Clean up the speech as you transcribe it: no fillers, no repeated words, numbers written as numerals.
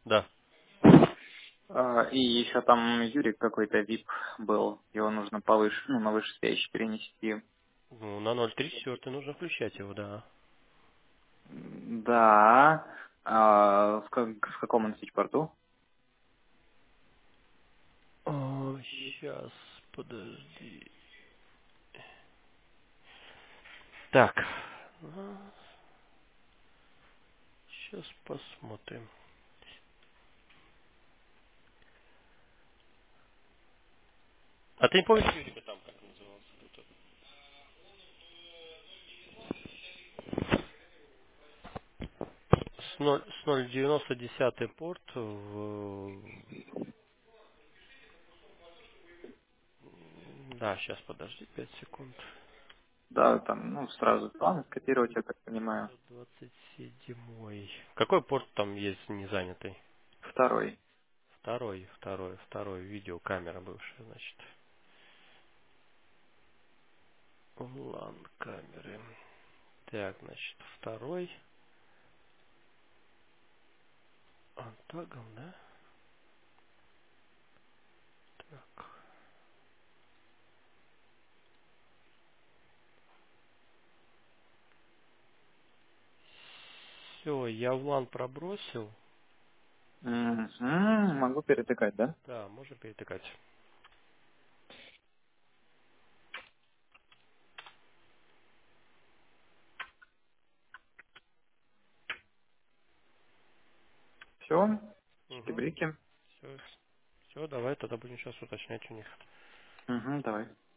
Да. И еще там Юрик какой-то VIP был, его нужно повыше, ну, на выше стоящий перенести. Ну, на 0.34 нужно включать его, да. Да. В каком он порту? Сейчас, подожди. Так. Сейчас посмотрим. А ты не помнишь, Юрика там как назывался? С 0.90 10 порт Да, сейчас, подожди, 5 секунд. Да, там, ну, сразу план скопировать, я так понимаю. 527. Какой порт там есть не занятый? Второй. Второй. Видеокамера бывшая, значит. LAN камеры. Так, значит, второй. Антагом, да? Так. Все, я в LAN пробросил. Мгм, могу перетыкать, да? Да, можно перетыкать. Все, Угу. стебрики. Все, давай тогда будем сейчас уточнять у них. Угу, давай.